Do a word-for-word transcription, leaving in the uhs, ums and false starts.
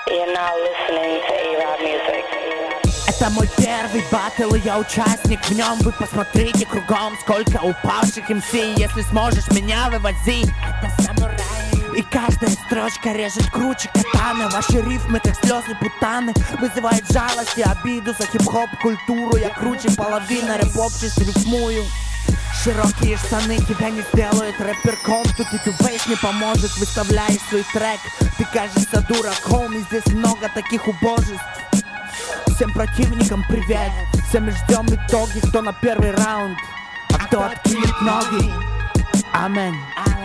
You're now listening to A-Rod Music. Это мой первый баттл, и я участник в нем. Вы посмотрите кругом, сколько упавших эм си. Если сможешь, меня вывози. Это самурай. И каждая строчка режет круче катаны. Ваши рифмы, как слезы путаны, вызывает жалость и обиду за хип-хоп культуру. Я круче половины рэп-обществ рифмую. Широкие штаны тебя не сделают рэперком. Тут и тюбейс не поможет, выставляешь свой трек. Ты кажешься дураком, и здесь много таких убожеств. Всем противникам привет, все мы ждем итоги. Кто на первый раунд, а кто откинет ноги. Амен.